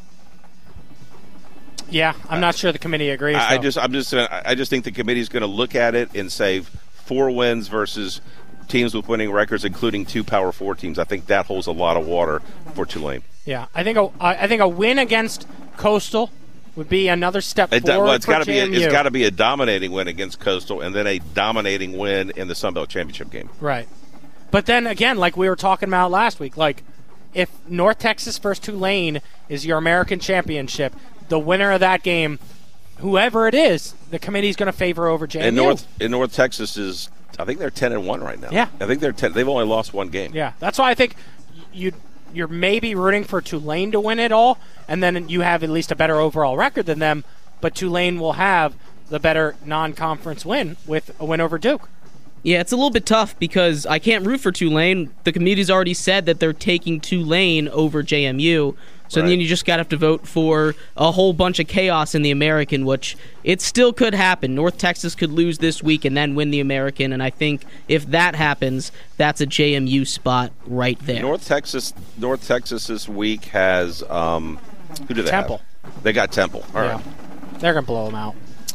[SPEAKER 5] Yeah, I'm not sure the committee agrees.
[SPEAKER 6] I just think the committee's going to look at it and say 4 wins versus teams with winning records, including 2 Power 4 teams. I think that holds a lot of water for Tulane.
[SPEAKER 5] Yeah, I think a win against Coastal would be another step forward for JMU.
[SPEAKER 6] It's got to be a dominating win against Coastal, and then a dominating win in the Sun Belt Championship game.
[SPEAKER 5] Right, but then again, like we were talking about last week, like if North Texas versus Tulane is your American championship, the winner of that game, whoever it is, the committee's going to favor over JMU.
[SPEAKER 6] And North Texas is, I think they're 10-1 right now.
[SPEAKER 5] Yeah,
[SPEAKER 6] I think they're 10. They've only lost 1 game.
[SPEAKER 5] Yeah, that's why I think you're maybe rooting for Tulane to win it all, and then you have at least a better overall record than them. But Tulane will have the better non-conference win with a win over Duke.
[SPEAKER 12] Yeah, it's a little bit tough because I can't root for Tulane. The committee's already said that they're taking Tulane over JMU. So then you just got to have to vote for a whole bunch of chaos in the American, which it still could happen. North Texas could lose this week and then win the American, and I think if that happens, that's a JMU spot right there.
[SPEAKER 6] North Texas this week has who do they
[SPEAKER 5] Temple.
[SPEAKER 6] have? They got Temple. All right.
[SPEAKER 5] They're going to blow them out.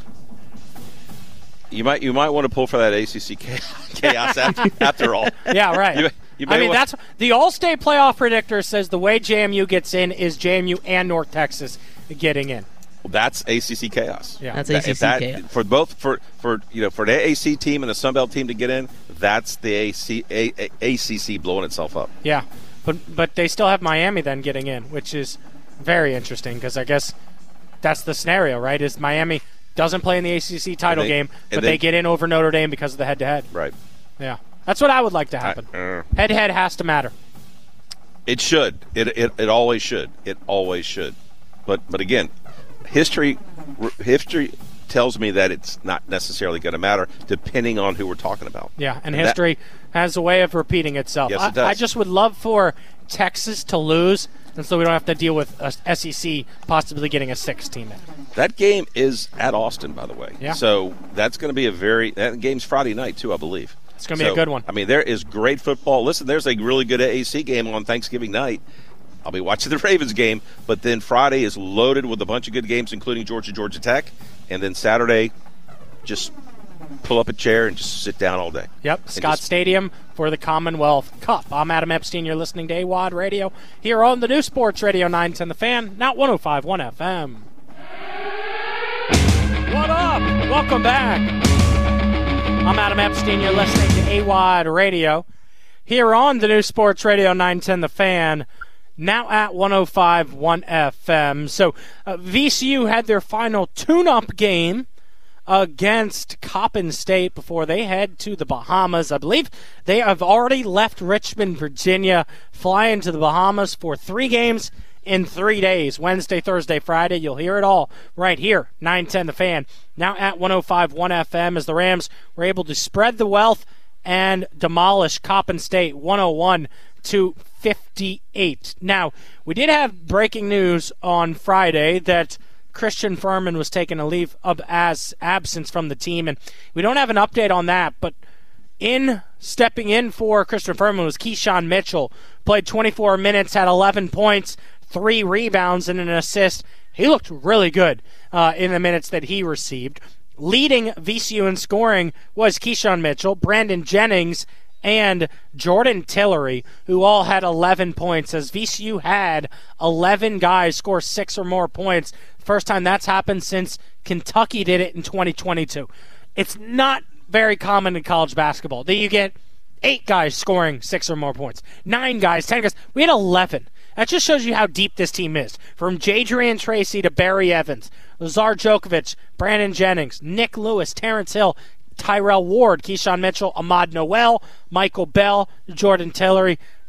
[SPEAKER 6] You might want to pull for that ACC chaos after all.
[SPEAKER 5] Yeah, right. That's the All-State playoff predictor says the way JMU gets in is JMU and North Texas getting in.
[SPEAKER 6] Well, that's ACC chaos.
[SPEAKER 5] Yeah,
[SPEAKER 12] that's ACC chaos
[SPEAKER 6] for both for the AC team and the Sun Belt team to get in. That's the ACC blowing itself up.
[SPEAKER 5] Yeah, but they still have Miami then getting in, which is very interesting because I guess that's the scenario, right? Is Miami doesn't play in the ACC title game, but they get in over Notre Dame because of the head-to-head.
[SPEAKER 6] Right.
[SPEAKER 5] Yeah. That's what I would like to happen. Head-to-head has to matter.
[SPEAKER 6] It should. It always should. It always should. But again, history tells me that it's not necessarily going to matter depending on who we're talking about.
[SPEAKER 5] Yeah, and history has a way of repeating itself.
[SPEAKER 6] Yes, it does.
[SPEAKER 5] I just would love for Texas to lose, and so we don't have to deal with SEC possibly getting a 6 team in.
[SPEAKER 6] That game is at Austin, by the way.
[SPEAKER 5] Yeah.
[SPEAKER 6] So that's going to be that game's Friday night, too, I believe.
[SPEAKER 5] It's going to be a good one.
[SPEAKER 6] I mean, there is great football. Listen, there's a really good AAC game on Thanksgiving night. I'll be watching the Ravens game, but then Friday is loaded with a bunch of good games, including Georgia Tech, and then Saturday, just pull up a chair and just sit down all day.
[SPEAKER 5] Yep, Scott Stadium for the Commonwealth Cup. I'm Adam Epstein. You're listening to AWOD Radio here on the new Sports Radio 910 The Fan, now 105.1 FM. What up? Welcome back. I'm Adam Epstein. You're listening to AWOD Radio here on the new Sports Radio 910 The Fan, now at 105.1 FM. So VCU had their final tune-up game against Coppin State before they head to the Bahamas. I believe they have already left Richmond, Virginia, flying to the Bahamas for 3 games in 3 days. Wednesday, Thursday, Friday. You'll hear it all right here, 910 The Fan. Now at 105.1 FM as the Rams were able to spread the wealth and demolish Coppin State 101-58. Now, we did have breaking news on Friday that Christian Furman was taking a leave of absence from the team, and we don't have an update on that, but stepping in for Christian Furman was Keyshawn Mitchell. Played 24 minutes, had 11 points, 3 rebounds, and an assist. He looked really good in the minutes that he received. Leading VCU in scoring was Keyshawn Mitchell, Brandon Jennings, and Jordan Tillery, who all had 11 points, as VCU had 11 guys score 6 or more points. First time that's happened since Kentucky did it in 2022. It's not very common in college basketball that you get 8 guys scoring 6 or more points, 9 guys, 10 guys. We had 11. That just shows you how deep this team is. From Jadrian Tracy to Barry Evans, Lazar Djokovic, Brandon Jennings, Nick Lewis, Terrence Hill, Tyrell Ward, Keyshawn Mitchell, Ahmad Noel, Michael Bell, Jordan Tillery.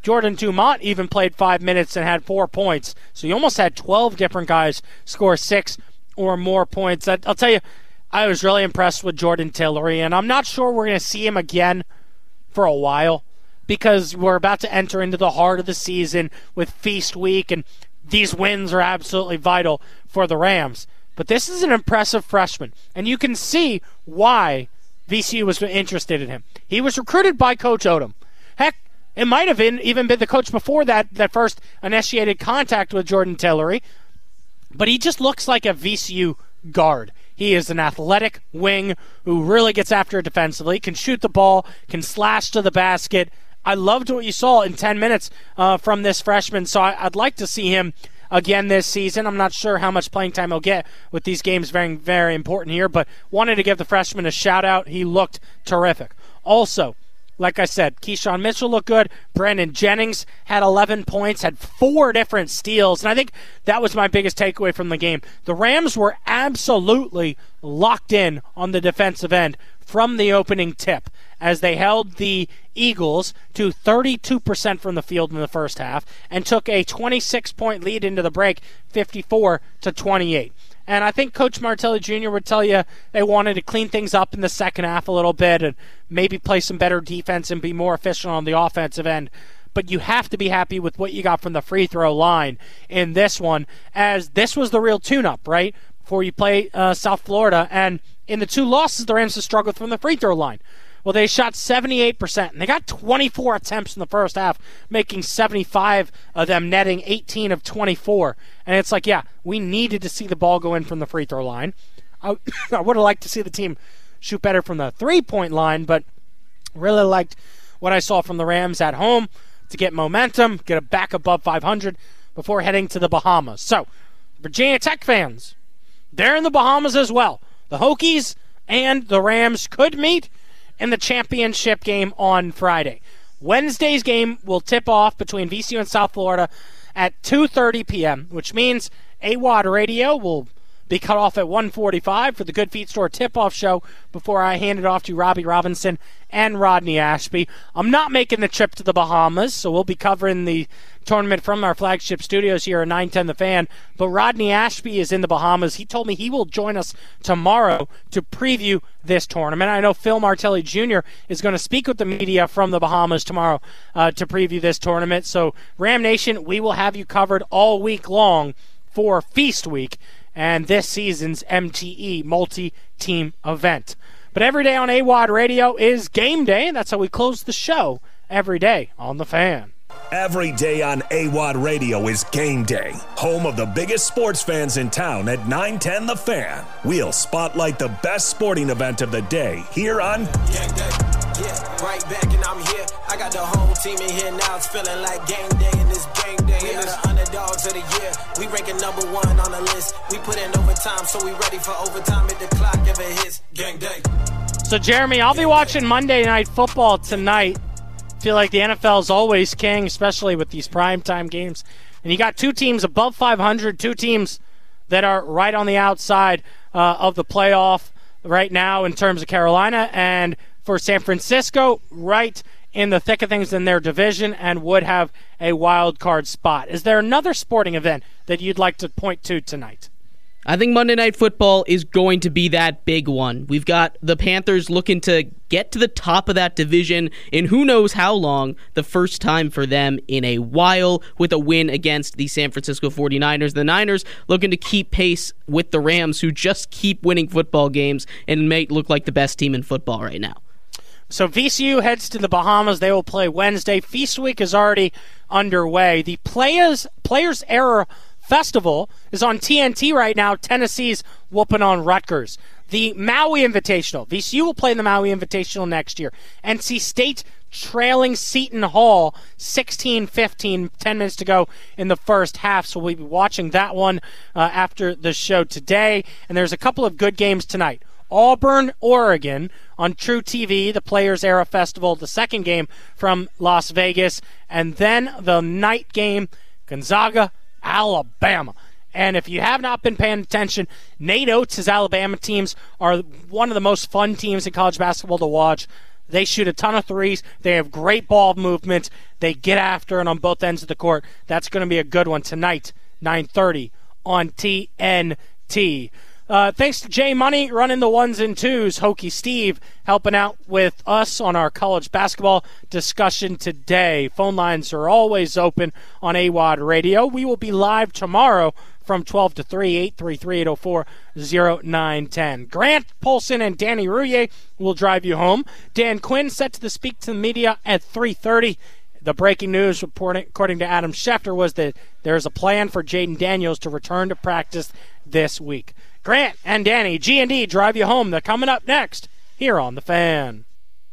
[SPEAKER 5] Jordan Dumont even played 5 minutes and had 4 points. So you almost had 12 different guys score 6 or more points. I'll tell you, I was really impressed with Jordan Tillery, and I'm not sure we're going to see him again for a while because we're about to enter into the heart of the season with Feast Week, and these wins are absolutely vital for the Rams. But this is an impressive freshman, and you can see why VCU was interested in him. He was recruited by Coach Odom. Heck, it might have even been the coach before that first initiated contact with Jordan Tillery, but he just looks like a VCU guard. He is an athletic wing who really gets after it defensively, can shoot the ball, can slash to the basket. I loved what you saw in 10 minutes from this freshman, so I'd like to see him again this season. I'm not sure how much playing time he'll get with these games very, very important here, but wanted to give the freshman a shout-out. He looked terrific. Also, like I said, Keyshawn Mitchell looked good. Brandon Jennings had 11 points, had 4 different steals, and I think that was my biggest takeaway from the game. The Rams were absolutely locked in on the defensive end from the opening tip as they held the Eagles to 32% from the field in the first half and took a 26-point lead into the break, 54-28. And I think Coach Martelli Jr. would tell you they wanted to clean things up in the second half a little bit and maybe play some better defense and be more efficient on the offensive end. But you have to be happy with what you got from the free throw line in this one, as this was the real tune-up, right, before you play South Florida. And in the 2 losses, the Rams have struggled from the free throw line. Well, they shot 78%, and they got 24 attempts in the first half, making 75 of them, netting 18 of 24. And it's like, yeah, we needed to see the ball go in from the free throw line. I would have liked to see the team shoot better from the three-point line, but really liked what I saw from the Rams at home to get momentum, get it back above 500 before heading to the Bahamas. So, Virginia Tech fans, they're in the Bahamas as well. The Hokies and the Rams could meet in the championship game on Friday. Wednesday's game will tip off between VCU and South Florida at 2:30 p.m., which means AWOD Radio will be cut off at 1:45 for the Good Feet Store tip-off show before I hand it off to Robbie Robinson and Rodney Ashby. I'm not making the trip to the Bahamas, so we'll be covering the tournament from our flagship studios here at 910 The Fan, but Rodney Ashby is in the Bahamas. He told me he will join us tomorrow to preview this tournament. I know Phil Martelli Jr. is going to speak with the media from the Bahamas tomorrow to preview this tournament. So, Ram Nation, we will have you covered all week long for Feast Week and this season's MTE multi-team event. But every day on AWOD Radio is game day, and that's how we close the show every day on The Fan.
[SPEAKER 11] Every day on AWOD Radio is game day. Home of the biggest sports fans in town at 910 The Fan. We'll spotlight the best sporting event of the day here on
[SPEAKER 13] Game Day. Yeah, right back and I'm here. I got the whole team in here now. It's feeling like game day and it's game day. We are the underdogs of the year. We ranking number 1 on the list. We put in overtime, so we ready for overtime if the clock ever hits. Game day.
[SPEAKER 5] So, Jeremy, I'll be watching Monday Night Football tonight. Feel like the NFL is always king, especially with these primetime games. And you got 2 teams above 500, 2 teams that are right on the outside of the playoff right now in terms of Carolina, and for San Francisco, right in the thick of things in their division and would have a wild card spot. Is there another sporting event that you'd like to point to tonight?
[SPEAKER 12] I think Monday Night Football is going to be that big one. We've got the Panthers looking to get to the top of that division in who knows how long, the first time for them in a while, with a win against the San Francisco 49ers. The Niners looking to keep pace with the Rams, who just keep winning football games and may look like the best team in football right now.
[SPEAKER 5] So VCU heads to the Bahamas. They will play Wednesday. Feast Week is already underway. The Players Era Festival is on TNT right now. Tennessee's whooping on Rutgers. The Maui Invitational. VCU will play in the Maui Invitational next year. NC State trailing Seton Hall 16-15, 10 minutes to go in the first half. So we'll be watching that one after the show today. And there's a couple of good games tonight. Auburn, Oregon on True TV, the Players Era Festival, the second game from Las Vegas. And then the night game, Gonzaga, Alabama. And if you have not been paying attention, Nate Oates' Alabama teams are one of the most fun teams in college basketball to watch. They shoot a ton of threes. They have great ball movement. They get after it on both ends of the court. That's going to be a good one tonight, 9:30 on TNT. Thanks to Jay Money running the ones and twos. Hokie Steve helping out with us on our college basketball discussion today. Phone lines are always open on AWOD Radio. We will be live tomorrow from 12 to 3, 833-804-0910. Grant Polson and Danny Rouillet will drive you home. Dan Quinn set to speak to the media at 3:30. The breaking news, according to Adam Schefter, was that there's a plan for Jaden Daniels to return to practice this week. Grant and Danny, G&D, drive you home. They're coming up next here on The Fan.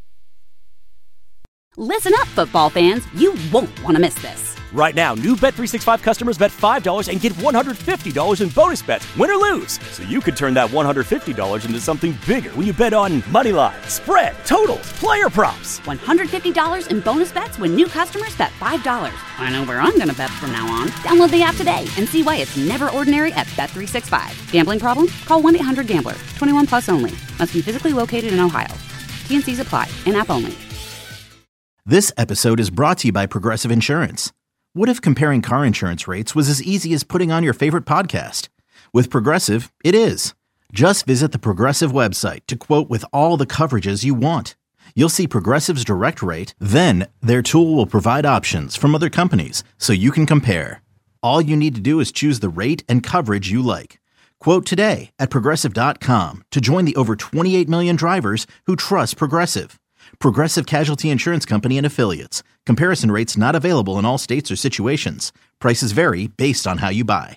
[SPEAKER 1] Listen up, football fans. You won't want to miss this.
[SPEAKER 2] Right now, new Bet365 customers bet $5 and get $150 in bonus bets, win or lose. So you could turn that $150 into something bigger when you bet on money line, spread, totals, player props.
[SPEAKER 1] $150 in bonus bets when new customers bet $5. I know where I'm going to bet from now on. Download the app today and see why it's never ordinary at Bet365. Gambling problem? Call 1-800-GAMBLER. 21 plus only. Must be physically located in Ohio. T&Cs apply. In-app only.
[SPEAKER 3] This episode is brought to you by Progressive Insurance. What if comparing car insurance rates was as easy as putting on your favorite podcast? With Progressive, it is. Just visit the Progressive website to quote with all the coverages you want. You'll see Progressive's direct rate, then their tool will provide options from other companies so you can compare. All you need to do is choose the rate and coverage you like. Quote today at Progressive.com to join the over 28 million drivers who trust Progressive. Progressive Casualty Insurance Company and Affiliates. Comparison rates not available in all states or situations. Prices vary based on how you buy.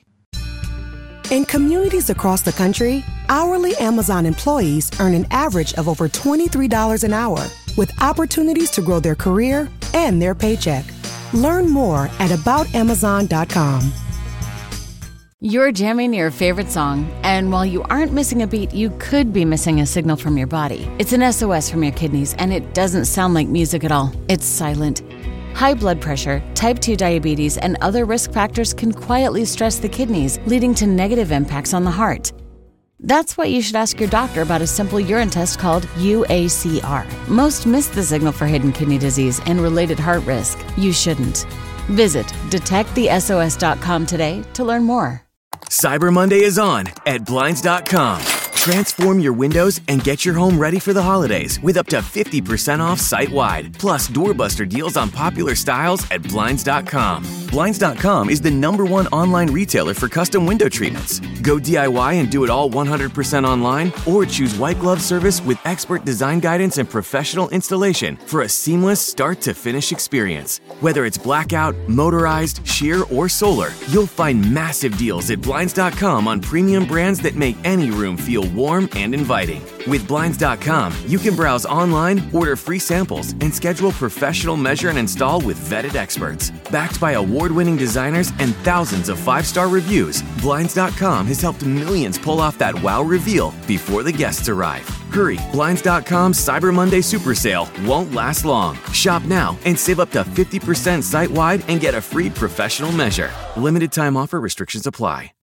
[SPEAKER 4] In communities across the country, hourly Amazon employees earn an average of over $23 an hour, with opportunities to grow their career and their paycheck. Learn more at aboutamazon.com.
[SPEAKER 10] You're jamming your favorite song, and while you aren't missing a beat, you could be missing a signal from your body. It's an SOS from your kidneys, and it doesn't sound like music at all. It's silent. High blood pressure, type 2 diabetes, and other risk factors can quietly stress the kidneys, leading to negative impacts on the heart. That's why you should ask your doctor about a simple urine test called UACR. Most miss the signal for hidden kidney disease and related heart risk. You shouldn't. Visit detectthesos.com today to learn more.
[SPEAKER 9] Cyber Monday is on at Blinds.com. Transform your windows and get your home ready for the holidays with up to 50% off site-wide. Plus, doorbuster deals on popular styles at Blinds.com. Blinds.com is the #1 online retailer for custom window treatments. Go DIY and do it all 100% online, or choose white glove service with expert design guidance and professional installation for a seamless start-to-finish experience. Whether it's blackout, motorized, sheer, or solar, you'll find massive deals at Blinds.com on premium brands that make any room feel warm and inviting. With Blinds.com, you can browse online, order free samples, and schedule professional measure and install with vetted experts. Backed by award-winning designers and thousands of 5-star reviews, Blinds.com has helped millions pull off that wow reveal before the guests arrive. Hurry, Blinds.com's Cyber Monday Super Sale won't last long. Shop now and save up to 50% site-wide and get a free professional measure. Limited time offer, restrictions apply.